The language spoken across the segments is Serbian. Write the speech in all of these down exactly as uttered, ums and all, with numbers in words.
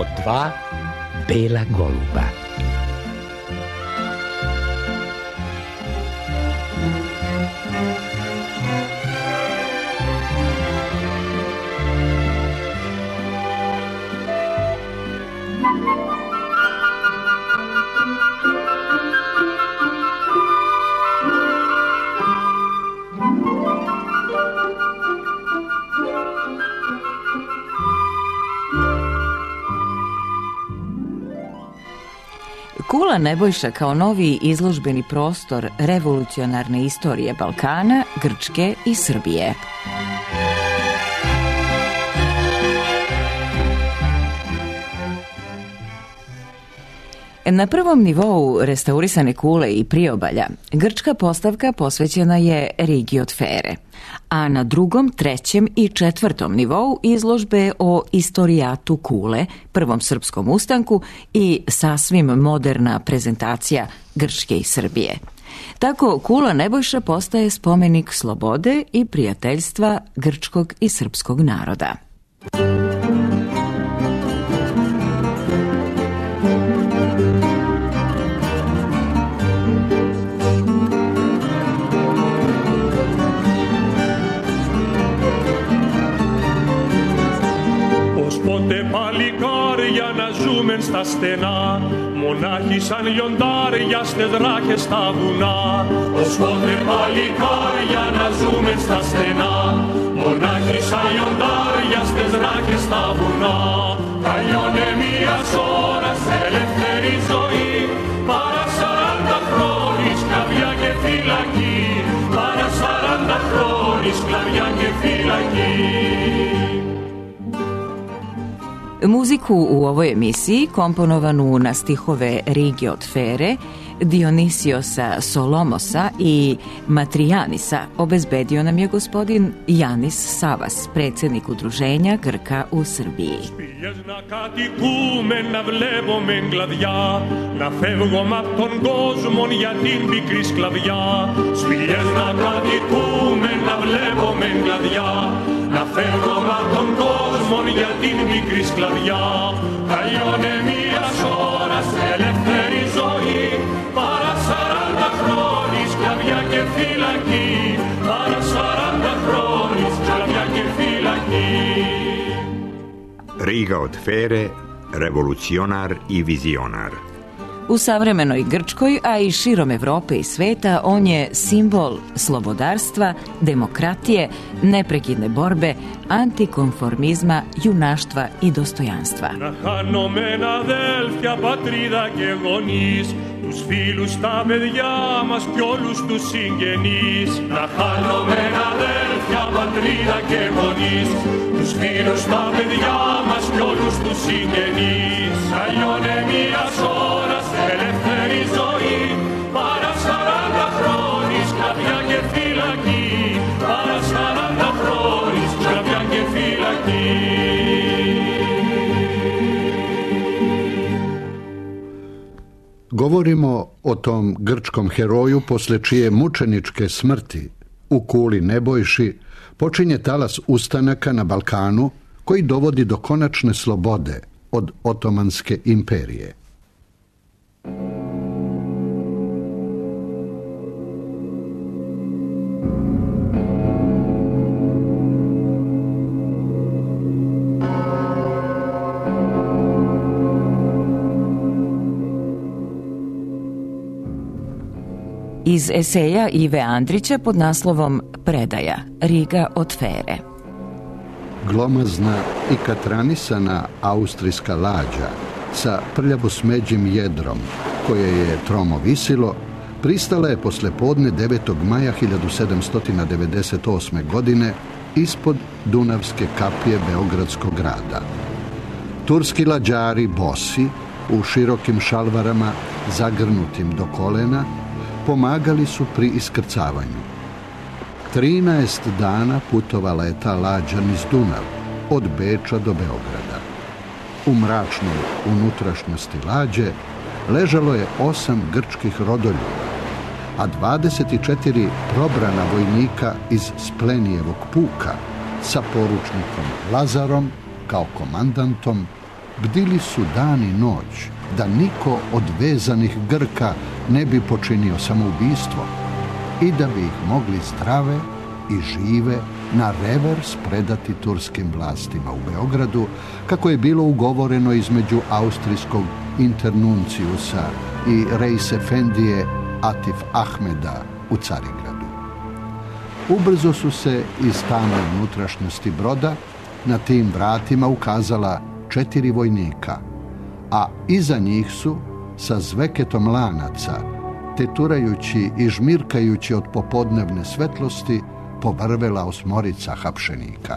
od dva bela goluba. Kula Nebojša kao novi izložbeni prostor revolucionarne istorije Balkana, Grčke i Srbije. Na prvom nivou restaurisane kule i priobalja, grčka postavka posvećena je Rigi od Fere, a na drugom, trećem i četvrtom nivou izložbe o istorijatu kule, prvom srpskom ustanku i sasvim moderna prezentacija Grčke i Srbije. Tako Kula Nebojša postaje spomenik slobode i prijateljstva grčkog i srpskog naroda. Πότε παλικάρια να ζούμεν στα στενά, μονάχοι σαν λιοντάρια στες δράχες στα βουνά. Ως πότε παλικάρια να ζούμεν στα στενά, μονάχοι σαν λιοντάρια στες δράχες στα βουνά. Θα λιώνε μιας ώρας ελεύθερη ζωή, παρά σαράντα χρόνοι σκλαβιά και φυλακή, παρά σαράντα χρόνοι σκλαβιά και φυλακή. Muziku u ovoj emisiji, komponovanu na stihove Rige od Fere, Dionisiosa Solomosa i Matrijanisa, obezbedio nam je gospodin Janis Savas, predsjednik udruženja Grka u Srbiji. Σπηλιές να κατοικούμε, να βλέπουμε κλαδιά, να φεύγουμε απ' τον κόσμο για την πικρή σκλαβιά. Σπηλιές να κατοικούμε, να βλέπουμε κλαδιά, να φεύγουμε απ' τον κόσμο για την πικρή σκλαβιά. Θα λιώνε μιας ώρας ελεύθερη ζωή, παρά σαράντα χρόνοι σκλαβιά και φυλακή, παρά σαράντα χρόνοι σκλαβιά και φυλακή. Riga od Fere, revolucionar i vizionar. U savremenoj Grčkoj, a i širom Evrope i sveta, on je simbol slobodarstva, demokratije, neprekidne borbe, antikonformizma, junaštva i dostojanstva. Να χάνομαι αδέλφια, πατρίδα και γονείς, τους φίλους, τα παιδιά μας κι όλους τους συγγενείς. Να χάνομαι αδέλφια, πατρίδα και γονείς, τους φίλους, τα παιδιά μας κι όλους τους συγγενείς. Αλλιώνε μιας ώρας ελεύθερη ζωή, παρά σαράντα χρόνοι σκλαβιά και φυλακή, παρά σαράντα χρόνοι σκλαβιά και φυλακή. Govorimo o tom grčkom heroju posle čije mučeničke smrti u Kuli Nebojši počinje talas ustanaka na Balkanu koji dovodi do konačne slobode od Otomanske imperije. Iz eseja Ive Andrića pod naslovom Predaja, Riga od Fere. Glomazna i katranisana austrijska lađa sa prljavo-smeđim jedrom, koje je tromo visilo, pristala je posle podne devetog maja hiljadu sedamsto devedeset osme. godine ispod Dunavske kapije Beogradskog grada. Turski lađari bosi, u širokim šalvarama zagrnutim do kolena, pomagali su pri iskrcavanju. Trinaest dana putovala je ta lađa niz Dunav, od Beča do Beograda. U mračnoj unutrašnjosti lađe ležalo je osam grčkih rodoljuba, a dvadeset četiri probrana vojnika iz Splenijevog puka sa poručnikom Lazarom kao komandantom bdili su dan i noć da niko od vezanih Grka ne bi počinio samoubistvo i da bi ih mogli zdrave i žive na revers predati turskim vlastima u Beogradu, kako je bilo ugovoreno između austrijskog internuncijusa i Reis Efendije Atif Ahmeda u Carigradu. Ubrzo su se iz tame unutrašnjosti broda na tim vratima ukazala četiri vojnika, a iza njih su, sa zveketom lanaca, teturajući i žmirkajući od popodnevne svetlosti, povrvela osmorica hapšenika.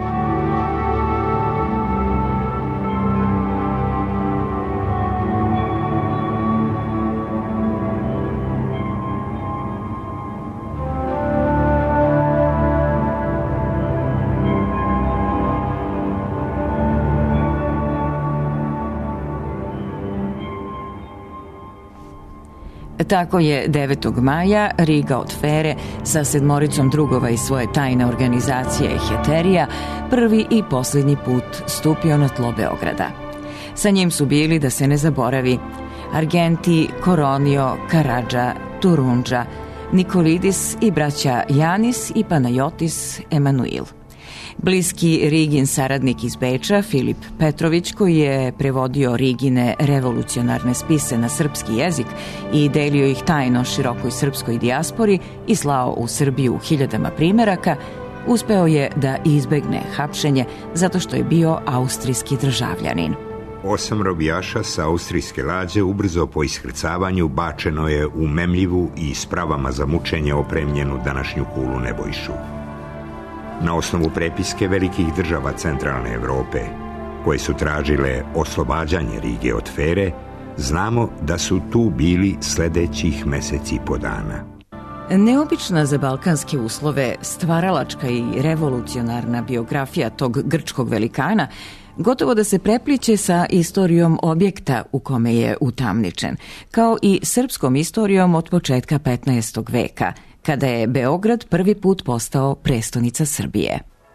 Tako je devetog maja Riga od Fere sa sedmoricom drugova iz svoje tajne organizacije Heterija prvi i posljednji put stupio na tlo Beograda. Sa njim su bili, da se ne zaboravi, Argenti, Koronio, Karadža, Turundža, Nikolidis i braća Janis i Panajotis Emanuil. Bliski Rigin saradnik iz Beča, Filip Petrović, koji je prevodio Rigine revolucionarne spise na srpski jezik i delio ih tajno širokoj srpskoj dijaspori i slao u Srbiju hiljadama primeraka, uspeo je da izbegne hapšenje zato što je bio austrijski državljanin. Osam robijaša sa austrijske lađe ubrzo po iskrcavanju bačeno je u memljivu i spravama za mučenje opremljenu današnju Kulu Nebojšu. Na osnovu prepiske velikih država centralne Evrope, koje su tražile oslobađanje Rige od Fere, znamo da su tu bili sledećih meseci po dana. Neobična za balkanske uslove, stvaralačka i revolucionarna biografija tog grčkog velikana gotovo da se prepliče sa istorijom objekta u kome je utamničen, kao i srpskom istorijom od početka petnaestog veka, kada je Beograd prvi put postao prestonica Srbije.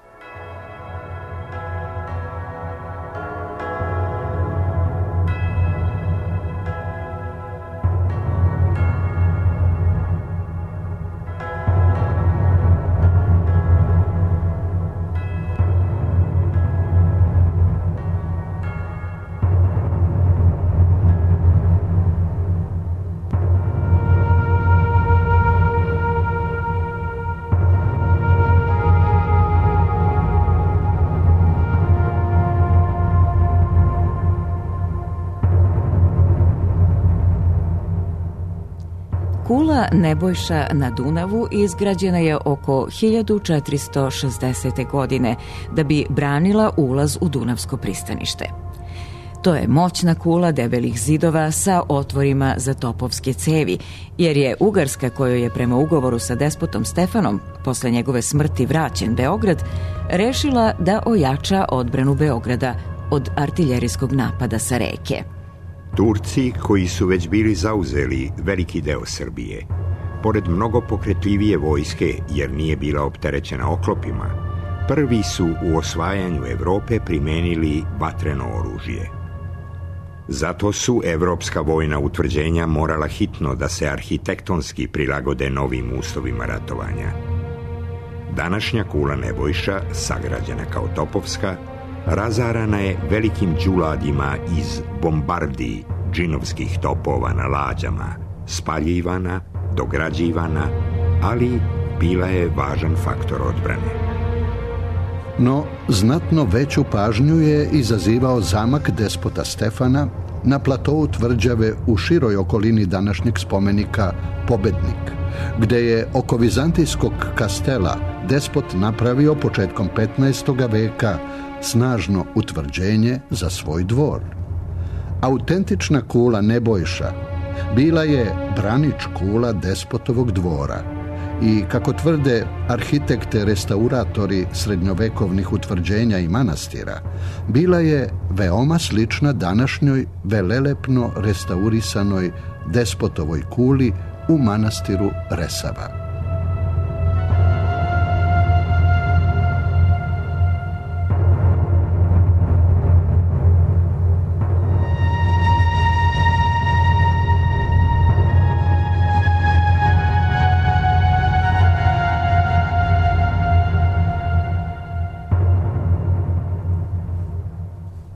Kula Nebojša na Dunavu izgrađena je oko hiljadu četiristo šezdesete. godine da bi branila ulaz u Dunavsko pristanište. To je moćna kula debelih zidova sa otvorima za topovske cevi, jer je Ugarska, kojoj je prema ugovoru sa despotom Stefanom posle njegove smrti vraćen Beograd, rešila da ojača odbranu Beograda od artiljerijskog napada sa reke. Turci, koji su već bili zauzeli veliki deo Srbije, pored mnogo pokretljivije vojske, jer nije bila opterećena oklopima, prvi su u osvajanju Evrope primenili vatreno oružje. Zato su evropska vojna utvrđenja morala hitno da se arhitektonski prilagode novim uslovima ratovanja. Današnja Kula Nebojša, sagrađena kao topovska, razarana je velikim đuladima iz bombardi džinovskih topova na lađama, spaljivana, dograđivana, ali bila je važan faktor odbrane. No, znatno veću pažnju je izazivao zamak despota Stefana na platovu tvrđave u široj okolini današnjeg spomenika Pobednik, gde je oko vizantijskog kastela despot napravio početkom petnaestog veka snažno utvrđenje za svoj dvor. Autentična Kula Nebojša bila je branič kula despotovog dvora i, kako tvrde arhitekte restauratori srednjovekovnih utvrđenja i manastira, bila je veoma slična današnjoj velelepno restaurisanoj despotovoj kuli u manastiru Resava.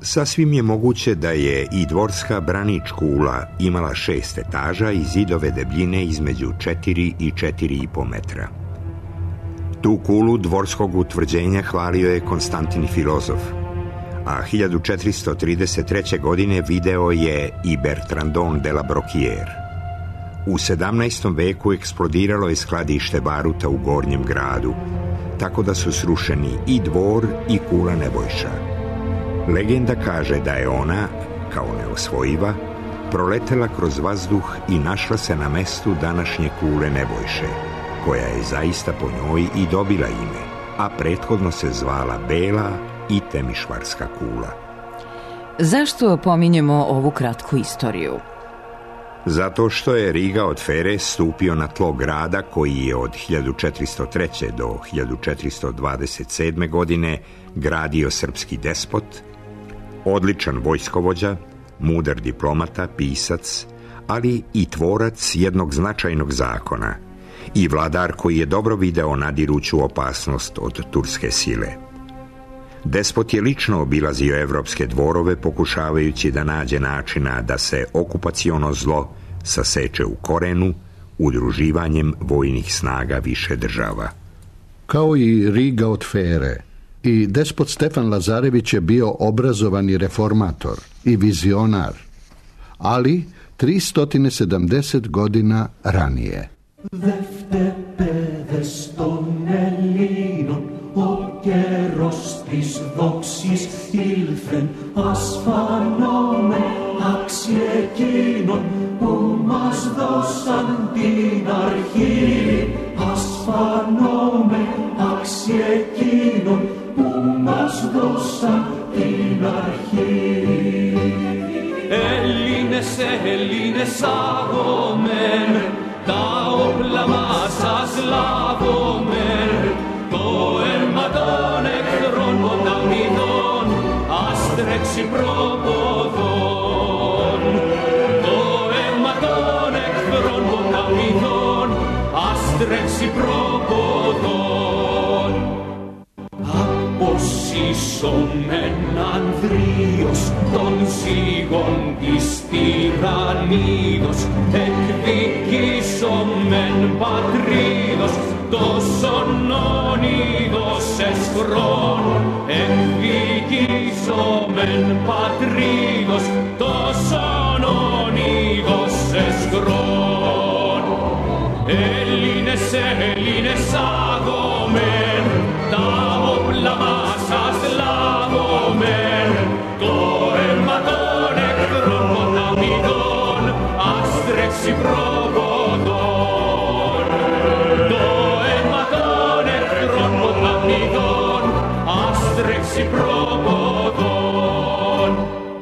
Sasvim je moguće da je i dvorska branič kula imala šest etaža i zidove debljine između četiri i četiri i po metra. Tu kulu dvorskog utvrđenja hvalio je Konstantin Filozof, a hiljadu četiristo trideset treće. godine video je i Bertrandon de la Brocquière. U sedamnaestom veku eksplodiralo je skladište baruta u Gornjem gradu, tako da su srušeni i dvor i kula Nebojša. Legenda kaže da je ona, kao neosvojiva, proletela kroz vazduh i našla se na mestu današnje kule Nebojše, koja je zaista po njoj i dobila ime, a prethodno se zvala Bela i Temišvarska kula. Zašto pominjemo ovu kratku istoriju? Zato što je Riga od Fere stupio na tlo grada koji je od hiljadu četiristo treće. do hiljadu četiristo dvadeset sedme. godine gradio srpski despot, odličan vojskovođa, mudar diplomata, pisac, ali i tvorac jednog značajnog zakona i vladar koji je dobro video nadiruću opasnost od turske sile. Despot je lično obilazio evropske dvorove pokušavajući da nađe načina da se okupaciono zlo saseče u korenu udruživanjem vojnih snaga više država. Kao i Riga od Fere, i despot Stefan Lazarević je bio obrazovani reformator i vizionar, ali tristo sedamdeset godina ranije. Καιρός της δόξης ήλθεν ασφανόμε άξι εκείνων που μας δώσαν την αρχή. Ασφανόμε άξι εκείνων που μας δώσαν την αρχή. Έλληνες, Έλληνες αγωμέν, τα όπλα μας σας λάβομεν, το αίμα των εχθρών ποταμιδών ας τρέξει προποδών. Το αίμα των εχθρών ποταμιδών ας τρέξει προποδών. Αποσύσομεν Ανδρείος των ζύγων της τυραννίδος, εκδικήσομεν πατρίδος τόσον όνειδος εσχρών, εκδικήσομεν πατρίδος τόσον όνειδος εσχρών. Έλληνες, Έλληνες αγωμέν, τα όπλα μας σας λάβομεν, το αίμα των εχθρών ποταμιδών ας τρέξει προποδών. Το αίμα των εχθρών ποταμιδών ας τρέξει προποδών.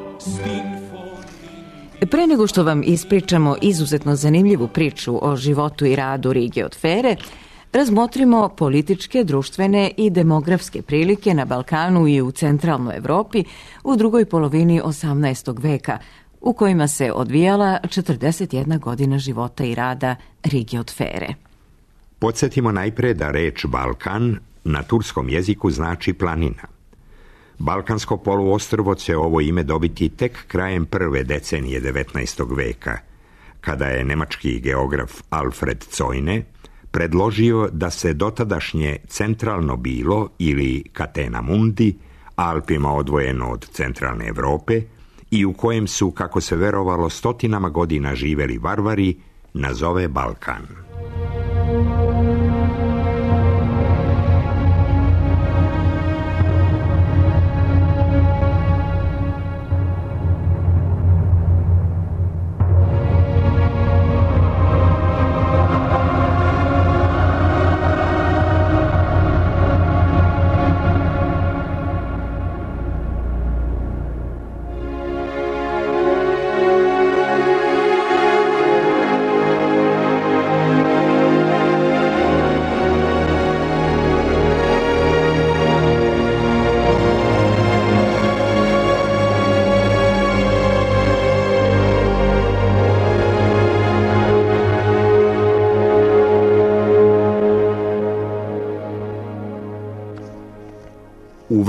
Pre nego što vam ispričamo izuzetno zanimljivu priču o životu i radu Rige od Fere, razmotrimo političke, društvene i demografske prilike na Balkanu i u centralnoj Evropi u drugoj polovini osamnaestog veka, u kojima se odvijala četrdeset jedna godina života i rada Rige od Fere. Podsjetimo najpre da reč Balkan na turskom jeziku znači planina. Balkansko poluostrvo će ovo ime dobiti tek krajem prve decenije devetnaestog veka, kada je nemački geograf Alfred Zojne predložio da se dotadašnje centralno bilo ili Catena Mundi, Alpima odvojeno od centralne Evrope i u kojem su, kako se verovalo, stotinama godina živeli varvari, nazove Balkan.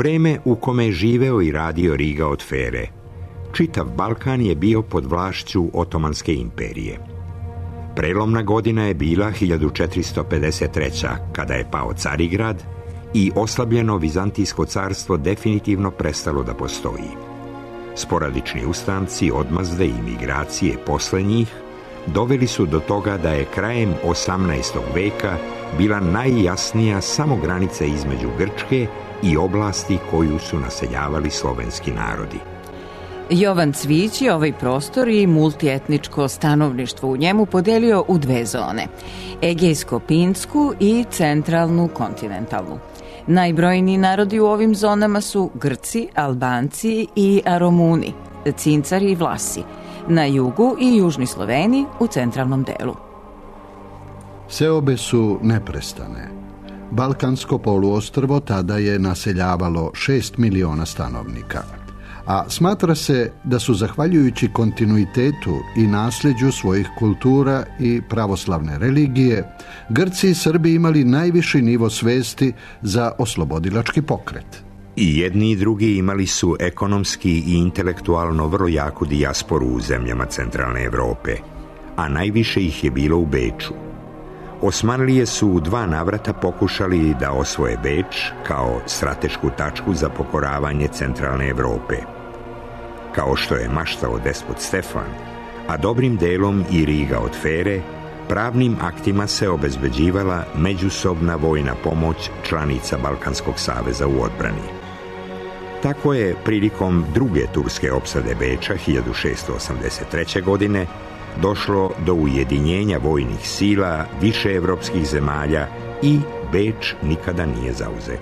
vreme u kome je živeo i radio Riga od Fere, čitav Balkan je bio pod vlašću Otomanske imperije. Prelomna godina je bila hiljadu četiristo pedeset treća. kada je pao Carigrad i oslabljeno Vizantijsko carstvo definitivno prestalo da postoji. Sporadični ustanci, odmazde i migracije posle njih doveli su do toga da je krajem osamnaestog veka bila najjasnija samo granica između Grčke i oblasti koju su naseljavali slovenski narodi. Jovan Cvić je ovaj prostor i multietničko stanovništvo u njemu podelio u dve zone, Egejsko-Pinsku i centralnu kontinentalnu. Najbrojniji narodi u ovim zonama su Grci, Albanci i Aromuni, Cincari i Vlasi, na jugu i južni Sloveni u centralnom delu. Seobe su neprestane. Balkansko poluostrvo tada je naseljavalo šest miliona stanovnika, a smatra se da su, zahvaljujući kontinuitetu i nasljeđu svojih kultura i pravoslavne religije, Grci i Srbi imali najviši nivo svesti za oslobodilački pokret. I jedni i drugi imali su ekonomski i intelektualno vrlo jaku dijasporu u zemljama centralne Evrope, a najviše ih je bilo u Beču. Osmanlije su u dva navrata pokušali da osvoje Beč kao stratešku tačku za pokoravanje centralne Evrope. Kao što je maštao despot Stefan, a dobrim delom i Riga od Fere, pravnim aktima se obezbeđivala međusobna vojna pomoć članica Balkanskog saveza u odbrani. Tako je prilikom druge turske opsade Beča hiljadu šessto osamdeset treće. godine došlo do ujedinjenja vojnih sila više evropskih zemalja i Beč nikada nije zauzet.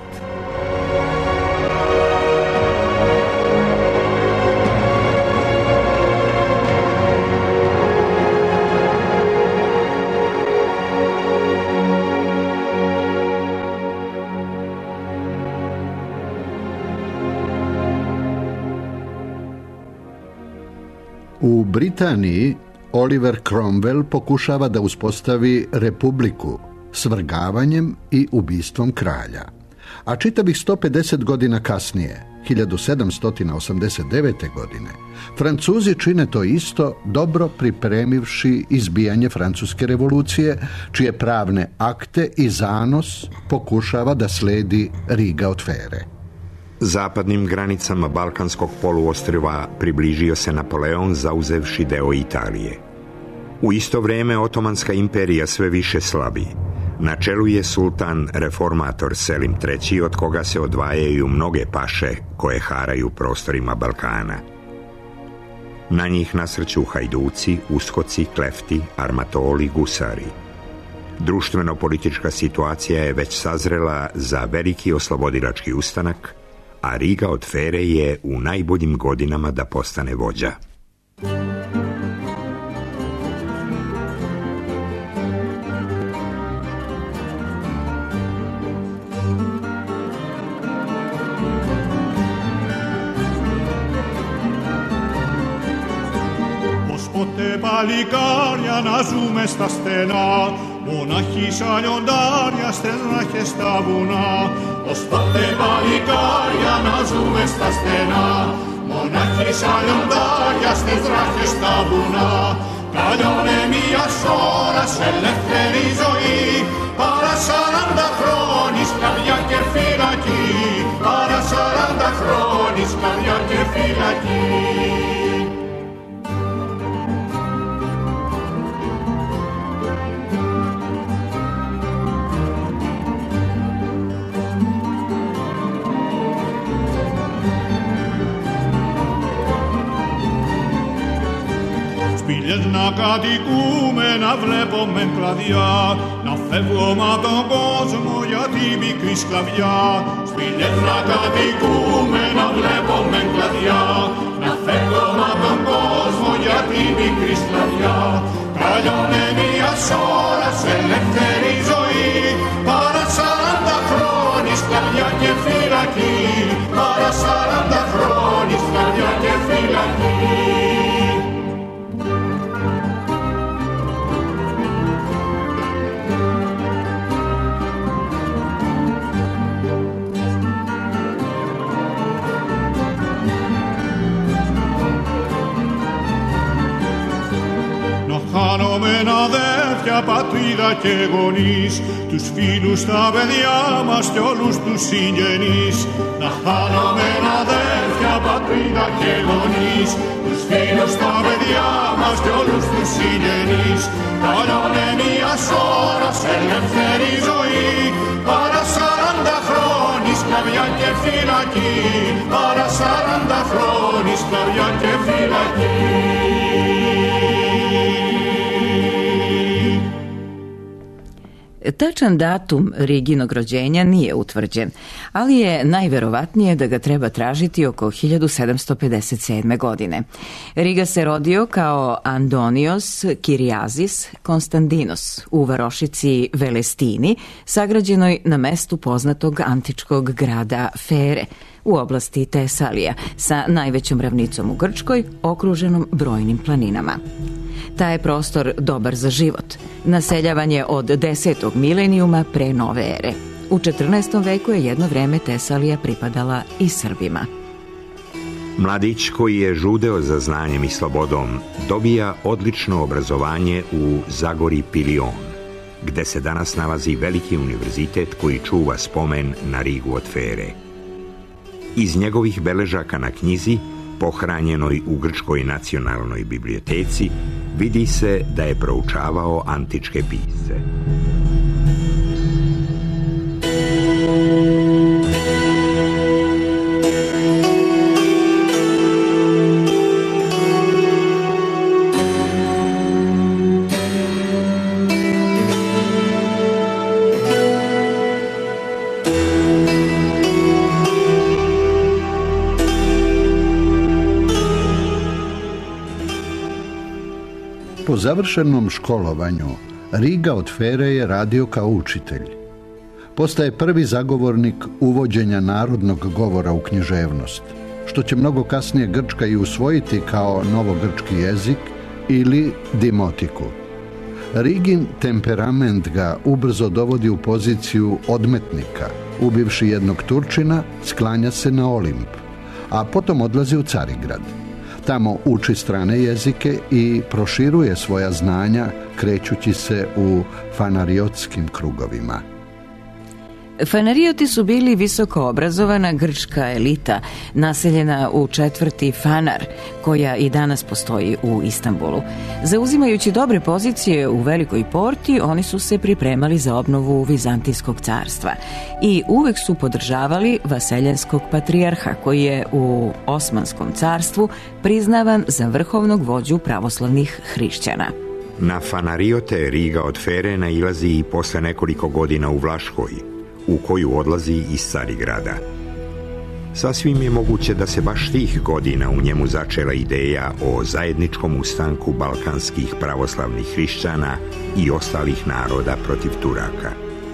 U Britaniji Oliver Cromwell pokušava da uspostavi republiku svrgavanjem i ubistvom kralja. A čitavih sto pedeset godina kasnije, hiljadu sedamsto osamdeset devete. godine, Francuzi čine to isto, dobro pripremivši izbijanje Francuske revolucije, čije pravne akte i zanos pokušava da sledi Riga od Fere. Zapadnim granicama Balkanskog poluostrva približio se Napoleon zauzevši deo Italije. U isto vrijeme Otomanska imperija sve više slabi. Na čelu je sultan reformator Selim treći, od koga se odvajaju mnoge paše koje haraju prostorima Balkana. Na njih nasrću hajduci, uskoci, klefti, armatoli, gusari. Društveno-politička situacija je već sazrela za veliki oslobodilački ustanak, a Riga od Fere je u najboljim godinama da postane vođa. Ποτέ παλικάρια να ζούμε στα στενά, μονάχοι σαν λιοντάρια στις ράχες στα βουνά. Ως ποτέ παλικάρια να ζούμε στα στενά, μονάχοι σαν λιοντάρια στις ράχες στα βουνά. Καλιώνε μιας ώρας ελεύθερη ζωή, παρά σαράντα χρόνοι σκλαβιά και φυλακή, παρά σαράντα χρόνοι σκλαβιά και φυλακή. Σπηλιές να κατοικούμε, να βλέπουμε κλαδιά, να φεύγουμε από τον κόσμο για τη μικρή σκλαβιά. Σπηλιές να κατοικούμε, να βλέπουμε κλαδιά, να φεύγουμε από τον κόσμο για τη μικρή σκλαβιά. Καλιώνε μιας ώρας ελεύθερη ζωή, παρά σαράντα χρόνοι σκλαβιά και φυλακή, παρά σαράντα χρόνοι σκλαβιά και φυλακή. χάνομαι αδέρφια, πατρίδα και γονείς, τους φίλους, τα παιδιά μας και όλους τους συγγενείς. Να χάνομαι αδέρφια, πατρίδα και γονείς, τους φίλους, τα παιδιά μας και όλους τους συγγενείς. Καλιώνε μιας ώρας ελεύθερη ζωή, παρά σαράντα χρόνια σκλαβιά και φυλακή, παρά σαράντα χρόνια σκλαβιά και φυλακή. Tačan datum Riginog rođenja nije utvrđen, ali je najverovatnije da ga treba tražiti oko hiljadu sedamsto pedeset sedme. godine. Riga se rodio kao Andonios Kiriazis Konstantinos u varošici Velestini, sagrađenoj na mestu poznatog antičkog grada Fere u oblasti Tesalija, sa najvećom ravnicom u Grčkoj, okruženom brojnim planinama. Taj je prostor dobar za život. Naseljavan je od desetog milenijuma pre nove ere. U četrnaestom veku je jedno vreme Tesalija pripadala i Srbima. Mladić koji je žudeo za znanjem i slobodom dobija odlično obrazovanje u Zagori Pilion, gde se danas nalazi veliki univerzitet koji čuva spomen na Rigu od Fere. Iz njegovih beležaka na knjizi, pohranjenoj u Grčkoj nacionalnoj biblioteci, vidi se da je proučavao antičke pisce. Po završenom školovanju, Riga od Fere je radio kao učitelj. Postaje prvi zagovornik uvođenja narodnog govora u književnost, što će mnogo kasnije Grčka i usvojiti kao novogrčki jezik ili dimotiku. Rigin temperament ga ubrzo dovodi u poziciju odmetnika. Ubivši jednog Turčina, sklanja se na Olimp, a potom odlazi u Carigrad. Tamo uči strane jezike i proširuje svoja znanja krećući se u fanariotskim krugovima. Fanarioti su bili visoko obrazovana grčka elita, naseljena u četvrti Fanar, koja i danas postoji u Istanbulu. Zauzimajući dobre pozicije u Velikoj Porti, oni su se pripremali za obnovu Vizantijskog carstva i uvek su podržavali vaseljanskog patrijarha, koji je u Osmanskom carstvu priznavan za vrhovnog vođu pravoslavnih hrišćana. Na fanariote Riga od Fere nailazi i posle nekoliko godina u Vlaškoj, u koju odlazi iz Carigrada. Sasvim je moguće da se baš tih godina u njemu začela ideja o zajedničkom ustanku balkanskih pravoslavnih hrišćana i ostalih naroda protiv Turaka.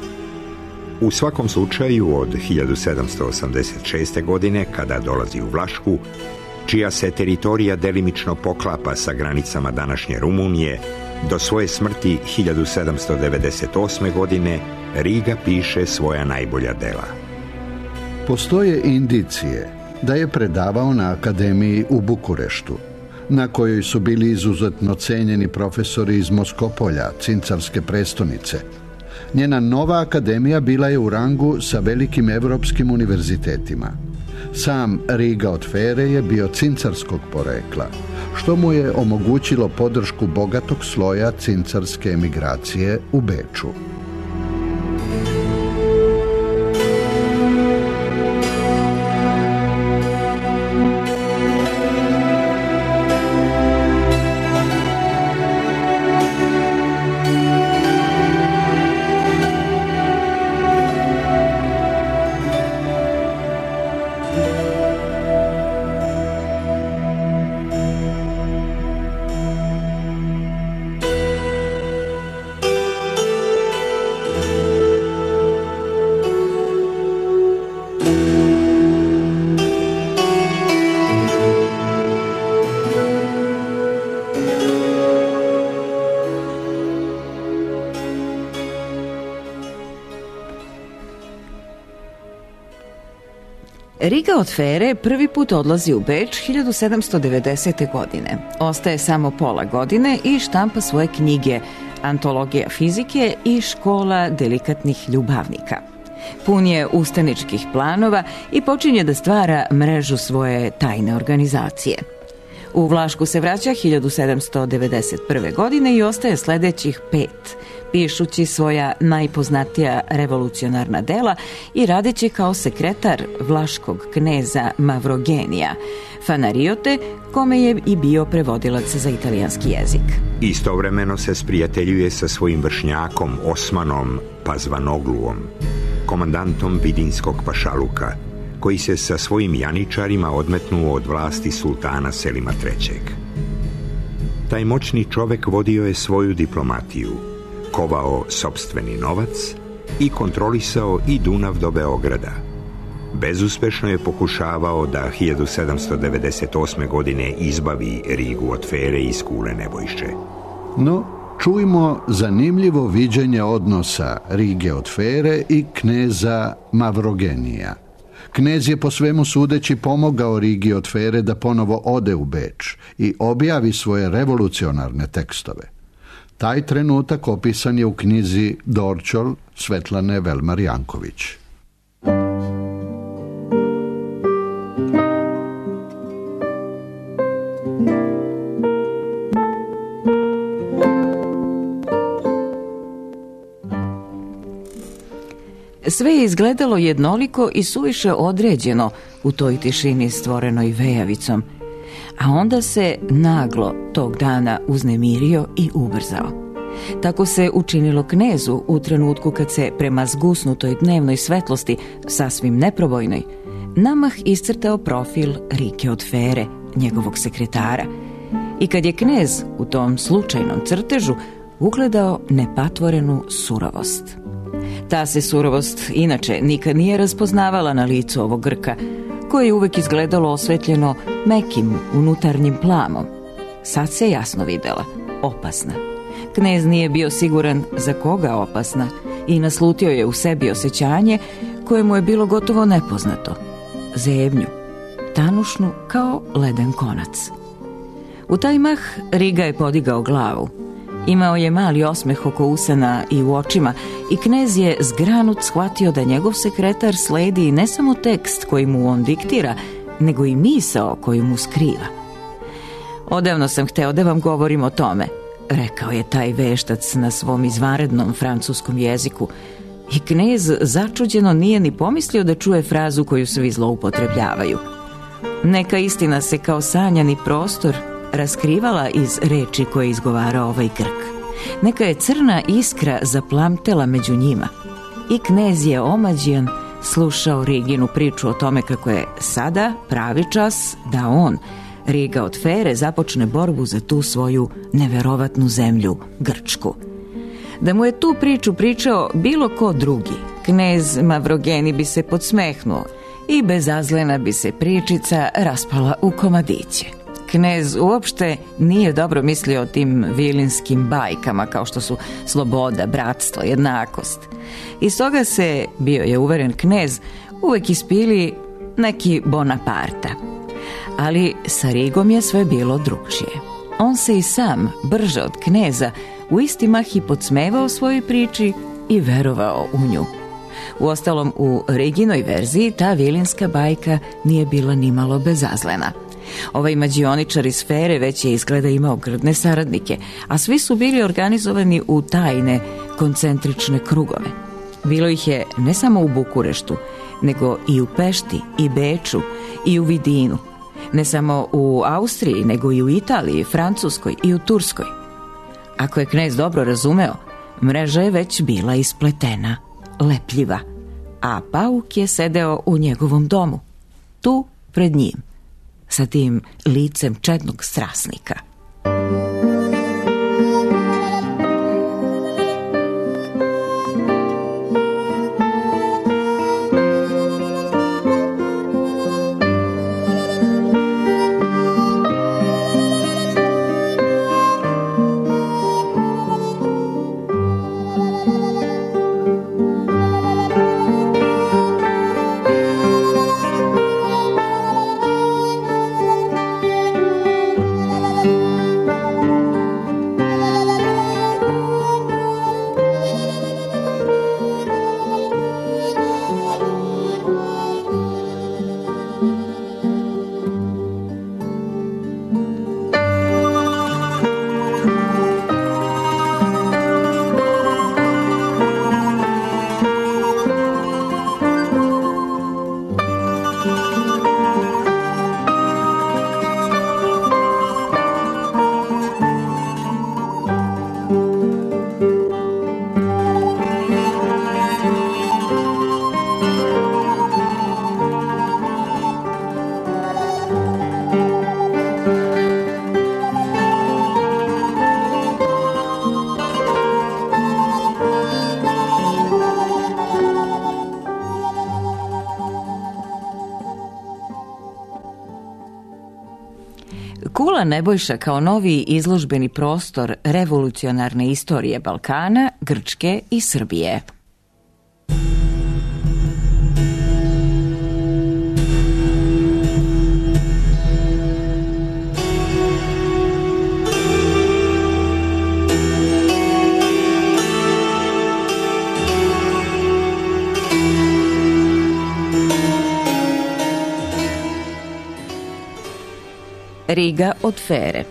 U svakom slučaju, od hiljadu sedamsto osamdeset šeste. godine, kada dolazi u Vlašku, čija se teritorija delimično poklapa sa granicama današnje Rumunije, do svoje smrti hiljadu sedamsto devedeset osme. godine Riga piše svoja najbolja dela. Postoje indicije da je predavao na akademiji u Bukureštu, na kojoj su bili izuzetno cenjeni profesori iz Moskopolja, cincarske prestonice. Njena nova akademija bila je u rangu sa velikim evropskim univerzitetima. Sam Riga od Fere je bio cincarskog porekla, što mu je omogućilo podršku bogatog sloja cincarske emigracije u Beču. Riga od Fere prvi put odlazi u Beč hiljadu sedamsto devedesete. godine. Ostaje samo pola godine i štampa svoje knjige Antologija fizike i Škola delikatnih ljubavnika. Pun je ustaničkih planova i počinje da stvara mrežu svoje tajne organizacije. U Vlašku se vraća hiljadu sedamsto devedeset prve. godine i ostaje sledećih pet, pišući svoja najpoznatija revolucionarna dela i radeći kao sekretar vlaškog kneza Mavrogenija, Fanariote, kome je i bio prevodilac za italijanski jezik. Istovremeno se sprijateljuje sa svojim vršnjakom Osmanom Pazvanogluom, komandantom Vidinskog pašaluka, koji se sa svojim janičarima odmetnuo od vlasti sultana Selima trećeg. Taj moćni čovek vodio je svoju diplomatiju, kovao sopstveni novac i kontrolisao i Dunav do Beograda. Bezuspešno je pokušavao da hiljadu sedamsto devedeset osme. godine izbavi Rigu od Fere iz kule Nebojše. No, čujmo zanimljivo viđenje odnosa Rige od Fere i kneza Mavrogenija. Knez je po svemu sudeći pomogao Rigi od Fere da ponovo ode u Beč i objavi svoje revolucionarne tekstove. Taj trenutak opisan je u knjizi Dorćol Svetlane Velmar Janković. Sve je izgledalo jednoliko i suviše određeno u toj tišini stvorenoj vejavicom, a onda se naglo tog dana uznemirio i ubrzao. Tako se učinilo knezu u trenutku kad se prema zgusnutoj dnevnoj svetlosti, sasvim neprobojnoj, namah iscrtao profil Rige od Fere, njegovog sekretara, i kad je knez u tom slučajnom crtežu ugledao nepatvorenu surovost. Ta se surovost inače nikad nije raspoznavala na licu ovog Grka, koje je uvek izgledalo osvetljeno mekim unutarnjim plamom. Sad se jasno videla, opasna. Knez nije bio siguran za koga opasna i naslutio je u sebi osjećanje koje mu je bilo gotovo nepoznato. Zebnju, tanušnu kao leden konac. U taj mah Riga je podigao glavu. Imao je mali osmeh oko usana i u očima i knez je zgranut shvatio da njegov sekretar sledi ne samo tekst koji mu on diktira, nego i misao koju mu skriva. Odavno sam hteo da vam govorim o tome, rekao je taj veštac na svom izvanrednom francuskom jeziku, i knez začuđeno nije ni pomislio da čuje frazu koju svi zloupotrebljavaju. Neka istina se kao sanjani prostor raskrivala iz reči koje izgovara ovaj Grk. Neka je crna iskra zaplamtela među njima. I knez je omađijan slušao Riginu priču o tome kako je sada pravi čas da on, Riga od Fere, započne borbu za tu svoju neverovatnu zemlju, Grčku. Da mu je tu priču pričao bilo ko drugi, knez Mavrogeni bi se podsmehnuo i bezazlena bi se pričica raspala u komadiće. Knez uopšte nije dobro mislio o tim vilinskim bajkama kao što su sloboda, bratstvo, jednakost. Iz toga se, bio je uveren knez, uvek ispili neki Bonaparta. Ali sa Rigom je sve bilo drugčije. On se i sam, brže od kneza, u isti mah i podsmevao svojoj priči i verovao u nju. Uostalom, u Riginoj verziji ta vilinska bajka nije bila nimalo bezazlena. Ovaj mađioničar iz Fere već je izgleda imao grdne saradnike, a svi su bili organizovani u tajne, koncentrične krugove. Bilo ih je ne samo u Bukureštu, nego i u Pešti, i Beču, i u Vidinu. Ne samo u Austriji, nego i u Italiji, Francuskoj i u Turskoj. Ako je knez dobro razumeo, mreža je već bila ispletena, lepljiva, a pauk je sedeo u njegovom domu, tu pred njim, sa tim licem čednog strasnika. Vila Nebojša kao novi izložbeni prostor revolucionarne istorije Balkana, Grčke i Srbije. Riga od Fere.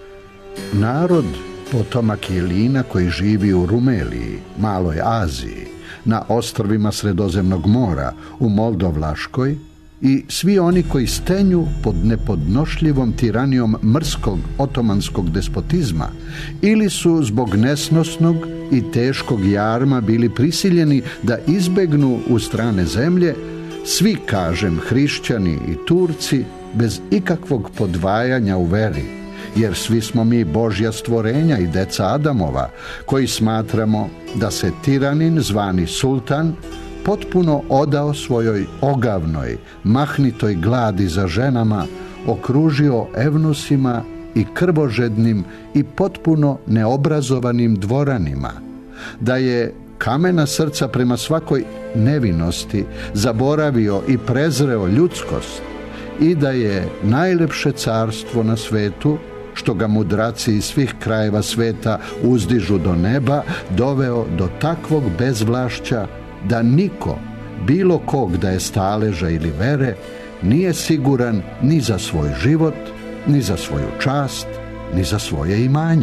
Narod potomak Jelina koji živi u Rumeliji, Maloj Aziji, na ostrvima Sredozemnog mora, u Moldovlaškoj i svi oni koji stenju pod nepodnošljivom tiranijom mrskog otomanskog despotizma ili su zbog nesnosnog i teškog jarma bili prisiljeni da izbegnu u strane zemlje, svi, kažem, hrišćani i Turci, bez ikakvog podvajanja u veri, jer svi smo mi Božja stvorenja i deca Adamova, koji smatramo da se tiranin zvani sultan potpuno odao svojoj ogavnoj, mahnitoj gladi za ženama, okružio evnusima i krvožednim i potpuno neobrazovanim dvoranima, da je kamena srca prema svakoj nevinosti zaboravio i prezreo ljudskost i da je najlepše carstvo na svetu, što ga mudraci iz svih krajeva sveta uzdižu do neba, doveo do takvog bezvlašća da niko, bilo kog da je staleža ili vere, nije siguran ni za svoj život, ni za svoju čast, ni za svoje imanje.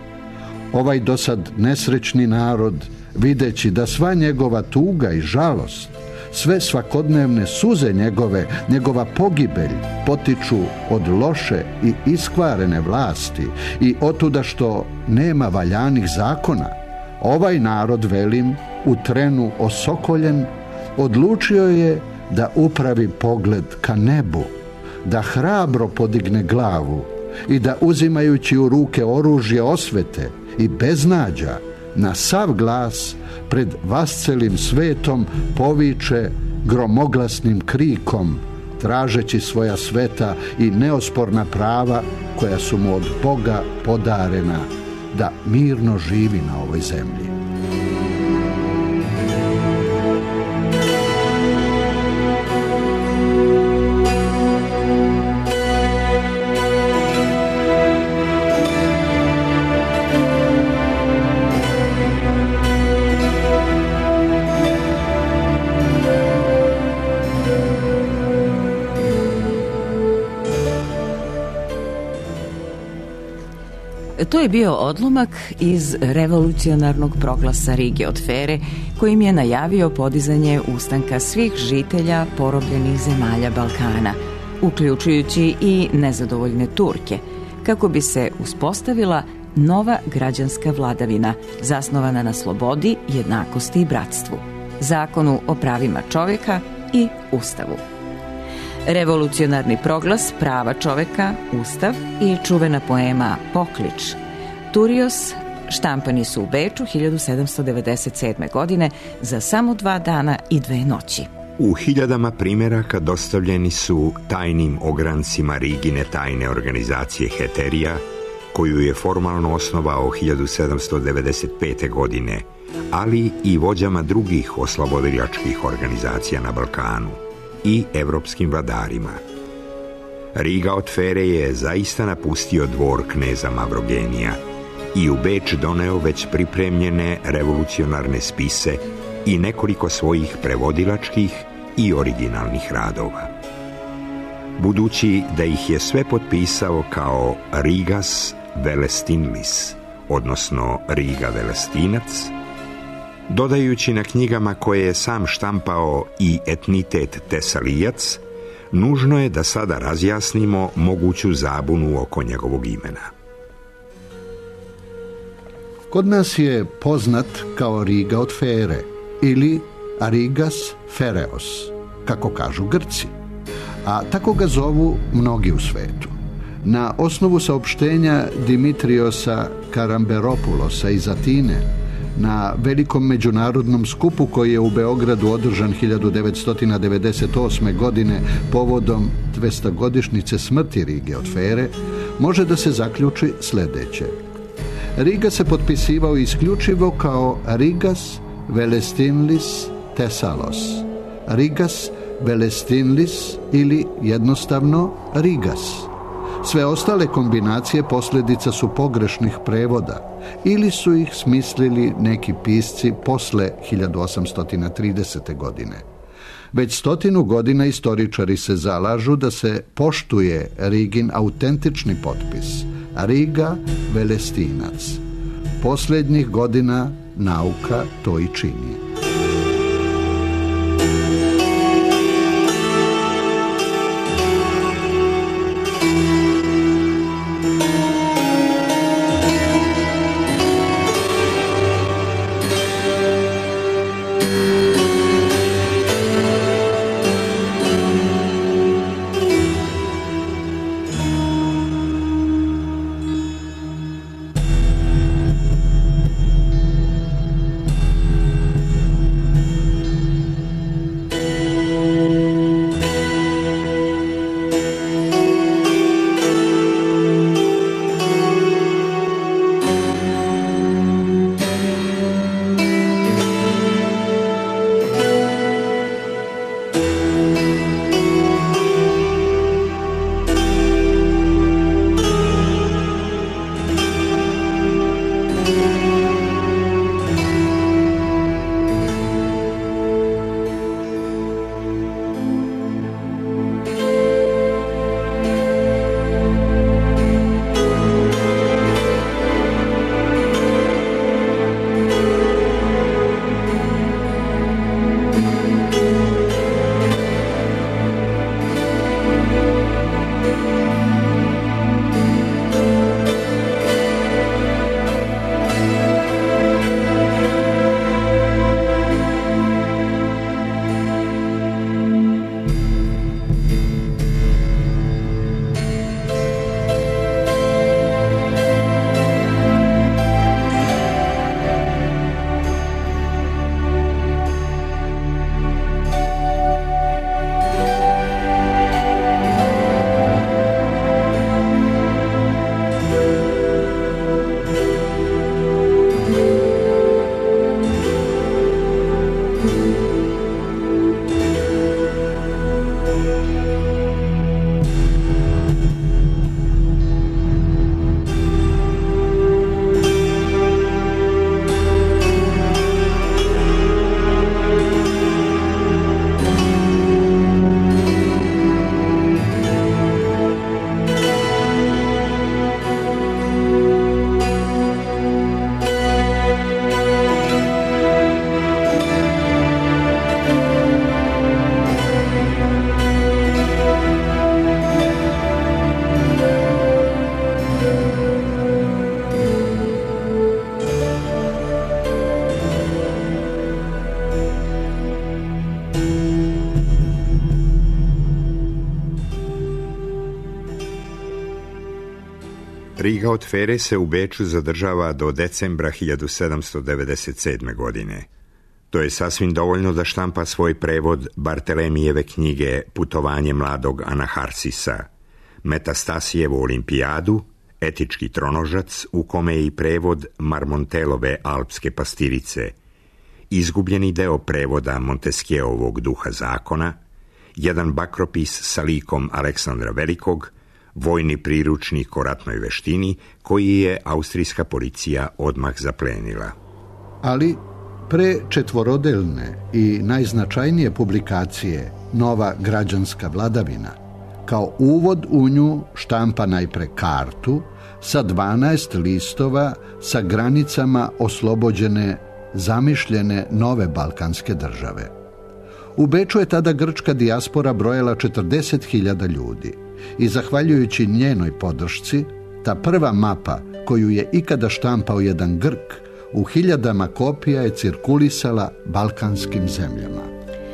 Ovaj dosad nesrećni narod, videći da sva njegova tuga i žalost, sve svakodnevne suze njegove, njegova pogibelj potiču od loše i iskvarene vlasti i otuda što nema valjanih zakona, ovaj narod, velim, u trenu osokoljen, odlučio je da upravi pogled ka nebu, da hrabro podigne glavu i da, uzimajući u ruke oružje osvete i beznađa, na sav glas pred vascelim svetom poviče gromoglasnim krikom, tražeći svoja sveta i neosporna prava koja su mu od Boga podarena, da mirno živi na ovoj zemlji. To je bio odlomak iz revolucionarnog proglasa Rige od Fere, kojim je najavio podizanje ustanka svih žitelja porobljenih zemalja Balkana, uključujući i nezadovoljne Turke, kako bi se uspostavila nova građanska vladavina zasnovana na slobodi, jednakosti i bratstvu, zakonu o pravima čovjeka i Ustavu. Revolucionarni proglas prava čoveka, Ustav i čuvena poema Poklič, Turios, štampani su u Beču hiljadu sedamsto devedeset sedme. godine za samo dva dana i dve noći. U hiljadama primjeraka dostavljeni su tajnim ograncima Rigine tajne organizacije Heterija, koju je formalno osnovao hiljadu sedamsto devedeset pete. godine, ali i vođama drugih oslobodilačkih organizacija na Balkanu i evropskim vladarima. Riga od Fere je zaista napustio dvor kneza Mavrogenija i u Beč doneo već pripremljene revolucionarne spise i nekoliko svojih prevodilačkih i originalnih radova. Budući da ih je sve potpisao kao Rigas Velestinlis, odnosno Riga Velestinac, dodajući na knjigama koje je sam štampao i etnitet Tesalijac, nužno je da sada razjasnimo moguću zabunu oko njegovog imena. Kod nas je poznat kao Riga od Fere ili Arigas Fereos, kako kažu Grci, a tako ga zovu mnogi u svetu. Na osnovu saopštenja Dimitriosa Karamberopulosa iz Atine, na velikom međunarodnom skupu koji je u Beogradu održan hiljadu devetsto devedeset osme. godine povodom dvestogodišnjice smrti Rige od Fere, može da se zaključi sljedeće. Riga se potpisivao isključivo kao Rigas Velestinlis Tesalos, Rigas Velestinlis ili jednostavno Rigas. Sve ostale kombinacije posljedica su pogrešnih prevoda ili su ih smislili neki pisci posle hiljadu osamsto tridesete. godine. Već stotinu godina istoričari se zalažu da se poštuje Rigin autentični potpis, Riga Velestinac. Posljednjih godina nauka to i čini. Riga od Fere se u Beču zadržava do decembra hiljadu sedamsto devedeset sedme. godine. To je sasvim dovoljno da štampa svoj prevod Bartelemijeve knjige Putovanje mladog Anaharsisa, Metastasijevu olimpijadu, Etički tronožac, u kome je i prevod Marmontelove alpske pastirice, izgubljeni deo prevoda Montesquieuovog Duha zakona, jedan bakropis sa likom Aleksandra Velikog, vojni priručnik o ratnoj veštini, koji je austrijska policija odmah zaplenila. Ali pre četvorodelne i najznačajnije publikacije Nova građanska vladavina, kao uvod u nju štampa najpre kartu sa dvanaest listova sa granicama oslobođene zamišljene nove balkanske države. U Beču je tada grčka dijaspora brojala četrdeset hiljada ljudi i zahvaljujući njenoj podršci, ta prva mapa koju je ikada štampao jedan Grk u hiljadama kopija je cirkulisala balkanskim zemljama.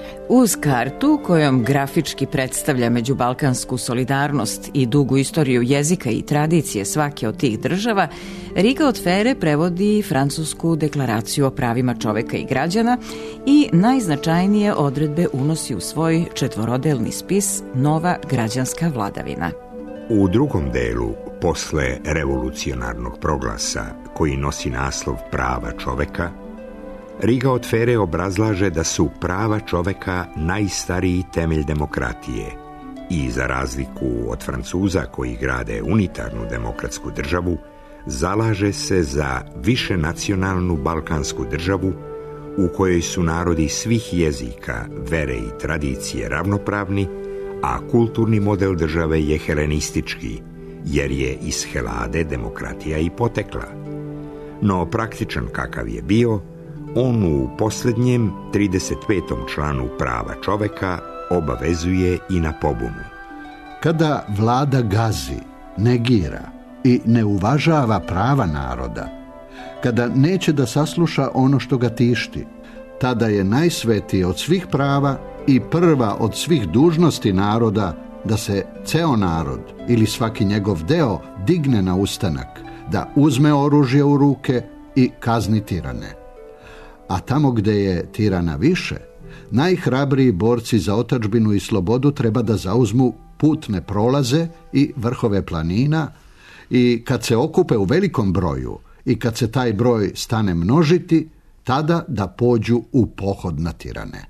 Uz kartu kojom grafički predstavlja međubalkansku solidarnost i dugu istoriju jezika i tradicije svake od tih država, Riga od Fere prevodi francusku deklaraciju o pravima čoveka i građana i najznačajnije odredbe unosi u svoj četvorodelni spis Nova građanska vladavina. U drugom delu posle revolucionarnog proglasa koji nosi naslov Prava čoveka, Riga od Fere obrazlaže da su prava čoveka najstariji temelj demokratije i, za razliku od Francuza koji grade unitarnu demokratsku državu, zalaže se za višenacionalnu balkansku državu u kojoj su narodi svih jezika, vere i tradicije ravnopravni, a kulturni model države je helenistički, jer je iz Helade demokratija i potekla. No praktičan kakav je bio, on u posljednjem trideset petom članu Prava čoveka obavezuje i na pobunu. Kada vlada gazi, negira i ne uvažava prava naroda, kada neće da sasluša ono što ga tišti, tada je najsvetiji od svih prava i prva od svih dužnosti naroda da se ceo narod ili svaki njegov deo digne na ustanak, da uzme oružje u ruke i kazni tirane. A tamo gde je tirana više, najhrabriji borci za otadžbinu i slobodu treba da zauzmu putne prolaze i vrhove planina, i kad se okupe u velikom broju i kad se taj broj stane množiti, tada da pođu u pohod na tirane.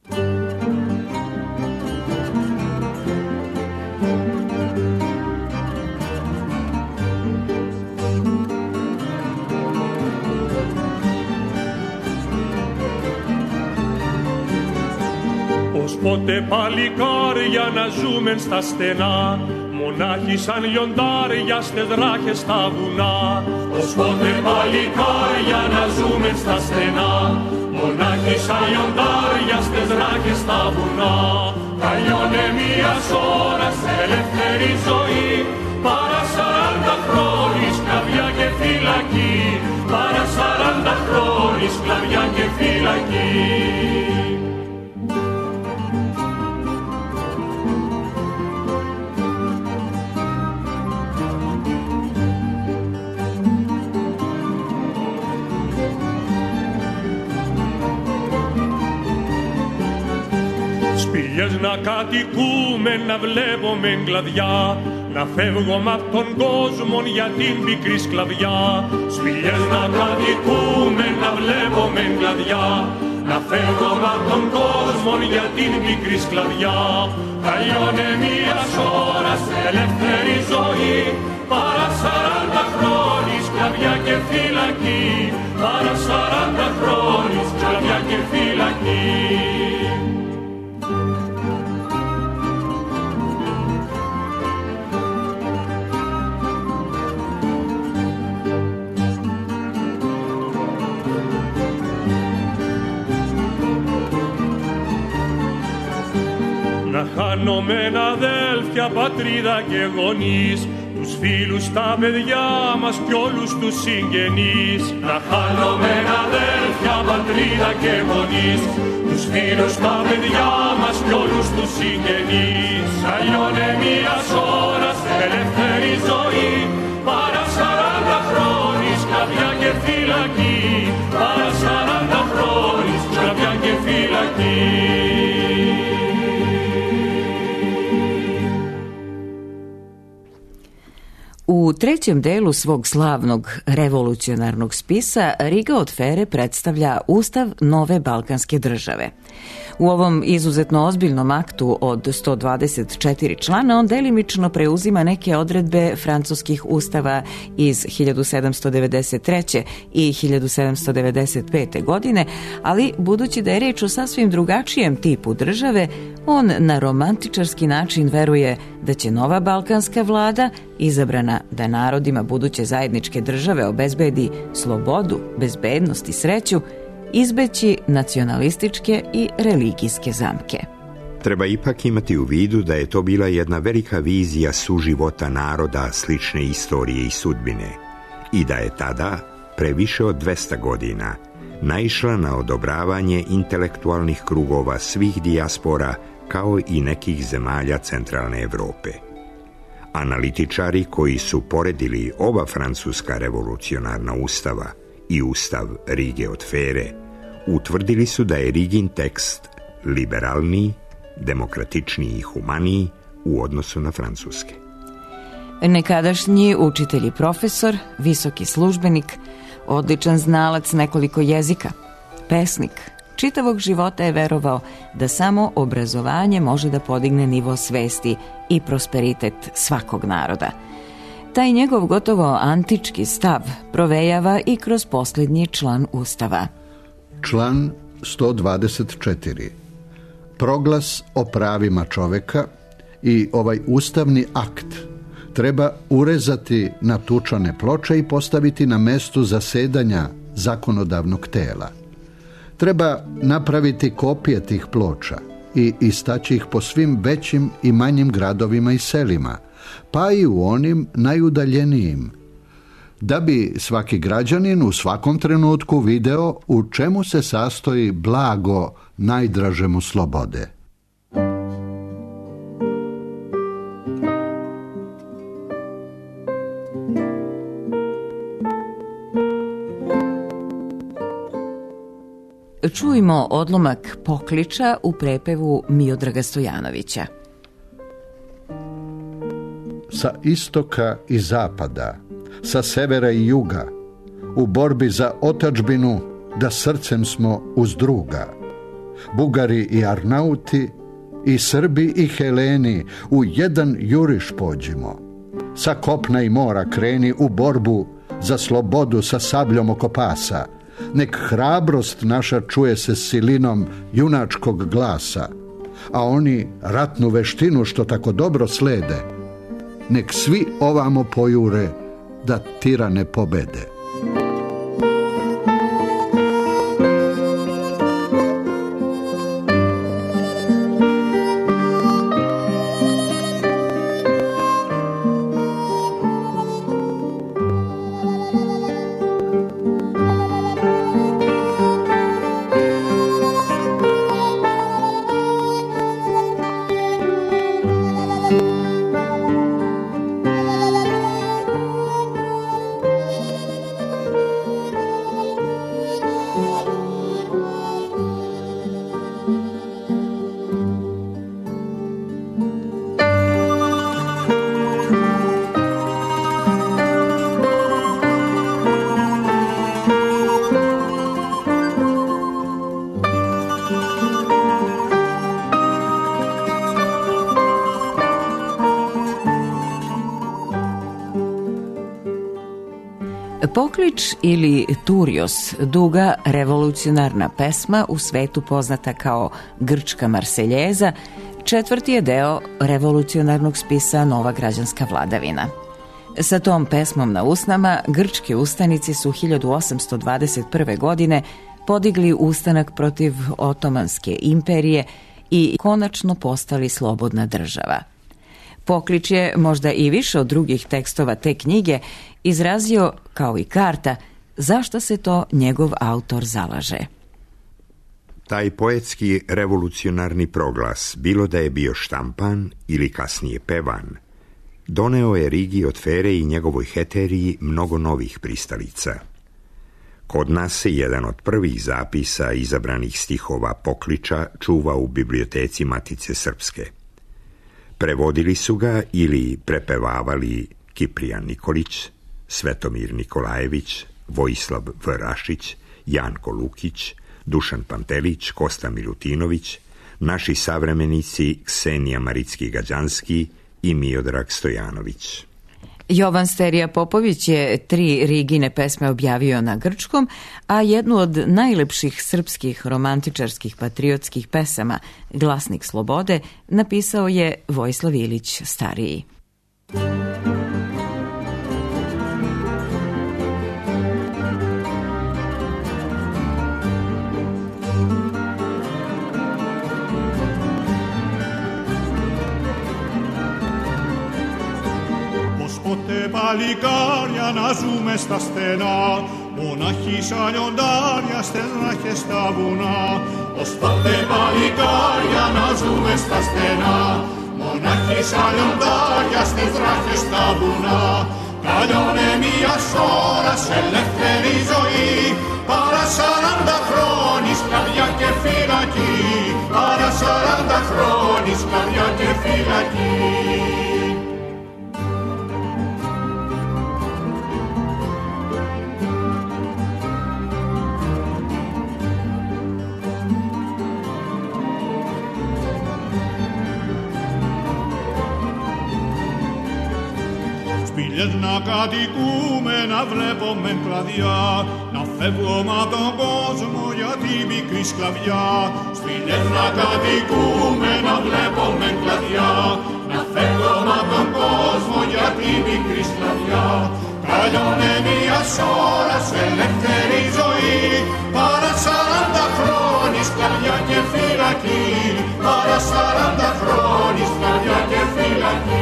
Ως πότε παλικάρια να ζούμεν στα στενά, μονάχοι σαν λιοντάρια στες δράχες στα βουνά. Ως πότε παλικάρια να ζούμεν στα στενά, μονάχοι σαν λιοντάρια στες δράχες στα βουνά. Καλιώνε μίας ώρας ελεύθερη ζωή, παρά σαράντα χρόνοι σκλαβιά και φυλακή, παρά σαράντα χρόνοι σκλαβιά και φυλακή. Σπηλιές να κατοικούμε, να βλέπουμε κλαδιά, να φεύγουμε απ' τον κόσμο για την πικρή σκλαβιά. Σπηλιές να κατοικούμε, να βλέπουμε κλαδιά, να φεύγουμε απ' τον κόσμο για την πικρή σκλαβιά. Καλιώνε μίας ώρας ελεύθερη ζωή, παρά σαράντα χρόνοι σκλαβιά και φυλακή, παρά σαράντα χρόνοι σκλαβιά και φυλακή. Να χάνομεν αδέλφια, πατρίδα και γονείς, τους φίλους, τα παιδιά μας κι όλους τους συγγενείς. Να χάνομεν αδέλφια, πατρίδα και γονείς, τους φίλους, τα παιδιά μας κι όλους τους συγγενείς. Αλλιώνε μίας ώρας ελεύθερη ζωή, παρά σαράντα χρόνοι σκλαβιά και φυλακή, παρά σαράντα χρόνοι σκλαβιά και φυλακή. U trećem delu svog slavnog revolucionarnog spisa Riga od Fere predstavlja ustav nove balkanske države. U ovom izuzetno ozbiljnom aktu od sto dvadeset četiri člana on delimično preuzima neke odredbe francuskih ustava iz hiljadu sedamsto devedeset treće. i hiljadu sedamsto devedeset pete. godine, ali budući da je reč o sasvim drugačijem tipu države, on na romantičarski način veruje da će nova balkanska vlada, izabrana da narodima buduće zajedničke države obezbedi slobodu, bezbednost i sreću, izbeći nacionalističke i religijske zamke. Treba ipak imati u vidu da je to bila jedna velika vizija suživota naroda slične istorije i sudbine i da je tada, pre više od dvesta godina, naišla na odobravanje intelektualnih krugova svih dijaspora kao i nekih zemalja centralne Evrope. Analitičari koji su poredili oba francuska revolucionarna ustava i ustav Rige od Fere, utvrdili su da je Rigin tekst liberalniji, demokratičniji i humaniji u odnosu na francuske. Nekadašnji učitelj i profesor, visoki službenik, odličan znalac nekoliko jezika, pesnik, čitavog života je verovao da samo obrazovanje može da podigne nivo svesti i prosperitet svakog naroda. Taj njegov gotovo antički stav provejava i kroz posljednji član Ustava. Član sto dvadeset četiri. Proglas o pravima čoveka i ovaj ustavni akt treba urezati na tučane ploče i postaviti na mestu zasedanja zakonodavnog tela. Treba napraviti kopije tih ploča i istaći ih po svim većim i manjim gradovima i selima, pa i u onim najudaljenijim, da bi svaki građanin u svakom trenutku video u čemu se sastoji blago najdraže mu slobode. Čujmo odlomak pokliča u prepevu Miodraga Stojanovića. Sa istoka i zapada, sa severa i juga, u borbi za otadžbinu da srcem smo uz druga. Bugari i Arnauti, i Srbi i Heleni u jedan juriš pođimo. Sa kopna i mora kreni u borbu za slobodu sa sabljom oko pasa. Nek hrabrost naša čuje se silinom junačkog glasa, a oni ratnu veštinu što tako dobro slede, nek svi ovamo pojure da tirane pobede. Poklič ili Turios, duga revolucionarna pesma u svetu poznata kao grčka Marseljeza, četvrti je deo revolucionarnog spisa Nova građanska vladavina. Sa tom pesmom na usnama, grčki ustanici su hiljadu osamsto dvadeset prve. godine podigli ustanak protiv Otomanske imperije i konačno postali slobodna država. Poklič je, možda i više od drugih tekstova te knjige, izrazio, kao i karta, zašto se to njegov autor zalaže. Taj poetski revolucionarni proglas, bilo da je bio štampan ili kasnije pevan, doneo je Rigi od Fere i njegovoj heteriji mnogo novih pristalica. Kod nas se jedan od prvih zapisa izabranih stihova Pokliča čuva u biblioteci Matice Srpske. Prevodili su ga ili prepevavali Kiprijan Nikolić, Svetomir Nikolajević, Vojislav V. Rašić, Janko Lukić, Dušan Pantelić, Kosta Milutinović, naši savremenici Ksenija Maricki-Gađanski i Miodrag Stojanović. Jovan Sterija Popović je tri Rigine pesme objavio na grčkom, a jednu od najlepših srpskih romantičarskih patriotskih pesama, Glasnik slobode, napisao je Vojislav Ilić Stariji. Ποτέ παλικάρια να ζούμε στα στενά, μονάχοι σαν λιοντάρια στις ράχες στα βουνά. Ως ποτέ παλικάρια να ζούμε στα στενά, μονάχοι σαν λιοντάρια στις ράχες στα βουνά. Καλιώνε μιας ώρας ελεύθερη ζωή, παρά σαράντα χρόνοι σκλαβιά και φυλακή, παρά σαράντα χρόνοι σκλαβιά και φυλακή. Σπηλιένα κατοικούμενα βλέπω μεν κλαδιά, να φεύγω μα τον κόσμο για τη μικρή σκλαβιά. Σπηλιένα κατοικούμενα βλέπω μεν κλαδιά, να φεύγω μα τον κόσμο για τη μικρή σκλαβιά. Καλιώνε μιας ώρας ελεύθερη ζωή, παρά σαράντα χρόνια σκλαβιά και φυλακή, παρά σαράντα χρόνια σκλαβιά και φυλακή.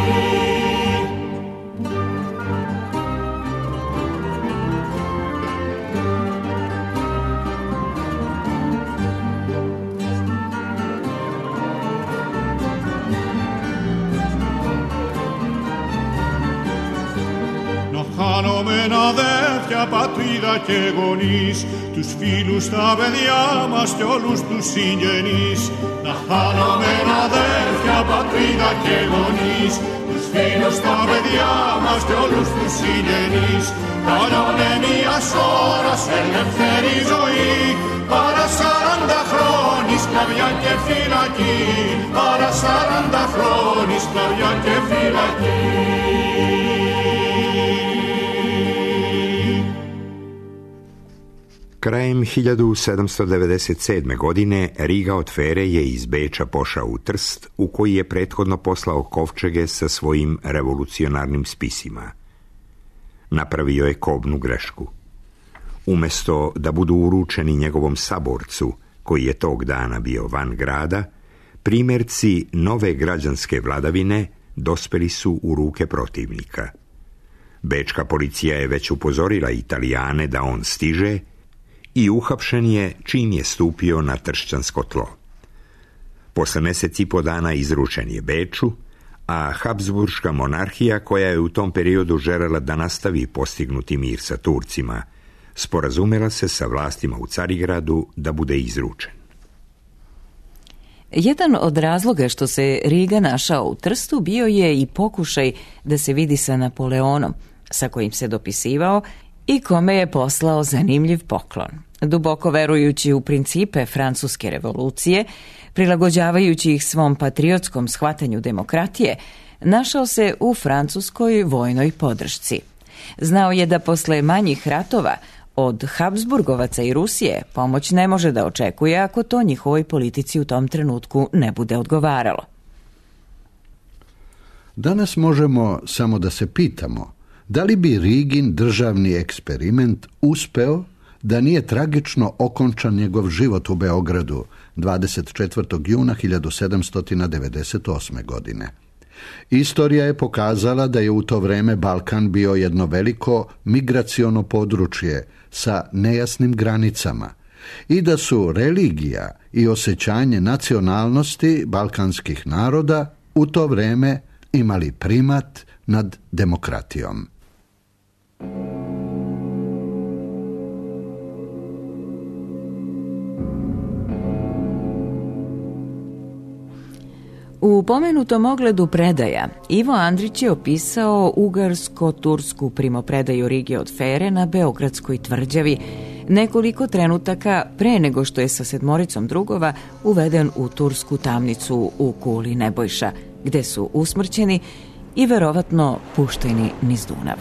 Χάνομεν αδέρφια, πατρίδα και γονείς, τους φίλους, τα παιδιά μας και όλους τους συγγενείς. Να χάνομεν αδέρφια, πατρίδα και γονείς, τους φίλους, τα παιδιά μας και όλους τους συγγενείς. Καλιώνε μιας ώρας ελεύθερη ζωή, παρά σαράντα χρόνια σκλαβιά και φυλακή, παρά σαράντα χρόνια σκλαβιά και φυλακή. Krajem hiljadu sedamsto devedeset sedme. godine Riga od Fere je iz Beča pošao u Trst, u koji je prethodno poslao kovčege sa svojim revolucionarnim spisima. Napravio je kobnu grešku. Umesto da budu uručeni njegovom saborcu, koji je tog dana bio van grada, primjerci nove građanske vladavine dospeli su u ruke protivnika. Bečka policija je već upozorila Italijane da on stiže i uhapšen je čim je stupio na tršćansko tlo. Posle mjesec i po dana izručen je Beču, a Habsburška monarhija, koja je u tom periodu želela da nastavi postignuti mir sa Turcima, sporazumela se sa vlastima u Carigradu da bude izručen. Jedan od razloga što se Riga našao u Trstu bio je i pokušaj da se vidi sa Napoleonom, sa kojim se dopisivao i kome je poslao zanimljiv poklon. Duboko verujući u principe francuske revolucije, prilagođavajući ih svom patriotskom shvatanju demokratije, našao se u francuskoj vojnoj podršci. Znao je da posle manjih ratova od Habsburgovaca i Rusije pomoć ne može da očekuje ako to njihovoj politici u tom trenutku ne bude odgovaralo. Danas možemo samo da se pitamo da li bi Rigin državni eksperiment uspeo da nije tragično okončan njegov život u Beogradu dvadeset četvrtog juna hiljadu sedamsto devedeset osme. godine. Istorija je pokazala da je u to vreme Balkan bio jedno veliko migraciono područje sa nejasnim granicama i da su religija i osjećanje nacionalnosti balkanskih naroda u to vreme imali primat nad demokratijom. U pomenutom ogledu predaja Ivo Andrić je opisao ugarsko-tursku primopredaju Rige od Fere na Beogradskoj tvrđavi nekoliko trenutaka pre nego što je sa sedmoricom drugova uveden u tursku tamnicu u Kuli Nebojša, gde su usmrćeni i verovatno pušteni niz Dunav.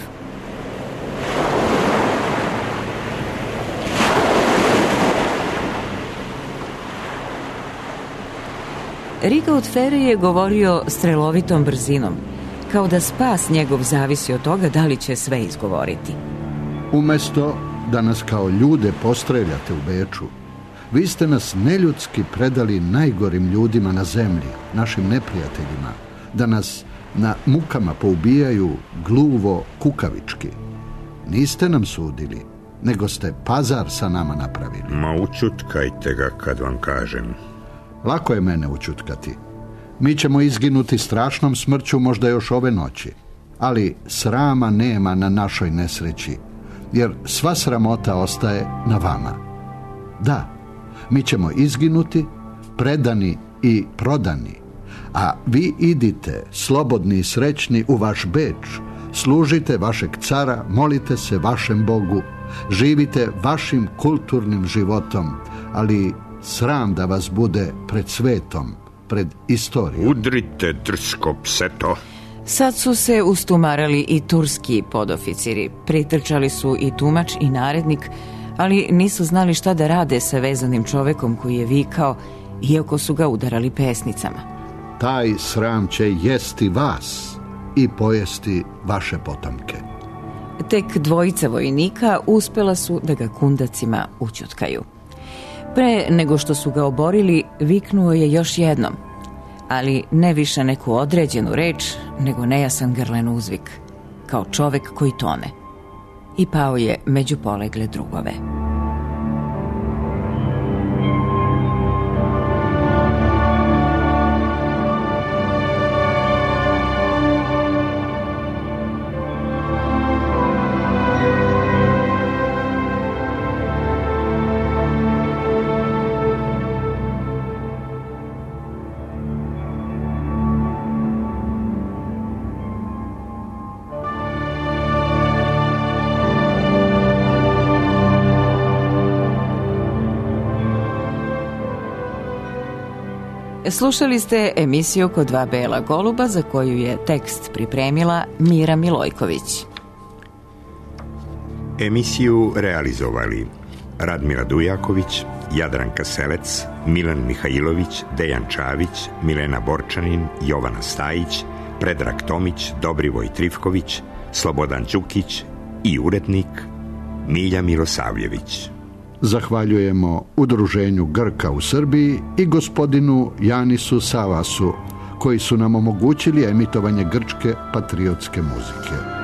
Riga od Fere je govorio strelovitom brzinom, kao da spas njegov zavisi od toga da li će sve izgovoriti. Umesto da nas kao ljude postreljate u Beču, vi ste nas neljudski predali najgorim ljudima na zemlji, našim neprijateljima, da nas na mukama poubijaju gluvo kukavički. Niste nam sudili, nego ste pazar sa nama napravili. Ma učutkajte ga kad vam kažem. Lako je mene učutkati. Mi ćemo izginuti strašnom smrću možda još ove noći, ali srama nema na našoj nesreći, jer sva sramota ostaje na vama. Da, mi ćemo izginuti, predani i prodani, a vi idite, slobodni i srećni, u vaš Beč, služite vašeg cara, molite se vašem Bogu, živite vašim kulturnim životom, ali sram da vas bude pred svetom, pred istorijom. Udrite, drsko pseto. Sad su se ustumarali i turski podoficiri. Pritrčali su i tumač i narednik, ali nisu znali šta da rade sa vezanim čovekom koji je vikao, iako su ga udarali pesnicama. Taj sram će jesti vas i pojesti vaše potomke. Tek dvojica vojnika uspela su da ga kundacima ućutkaju. Pre nego što su ga oborili, viknuo je još jednom, ali ne više neku određenu reč, nego nejasan grlen uzvik, kao čovek koji tone. I pao je među polegle drugove. Slušali ste emisiju Kod dva bela goluba, za koju je tekst pripremila Mira Milojković. Emisiju realizovali Radmila Dujaković, Jadranka Selec, Milan Mihajlović, Dejan Čavić, Milena Borčanin, Jovana Stajić, Predrag Tomić, Dobrivoj Trifković, Slobodan Đukić i urednik Milja Milosavljević. Zahvaljujemo Udruženju Grka u Srbiji i gospodinu Janisu Savasu, koji su nam omogućili emitovanje grčke patriotske muzike.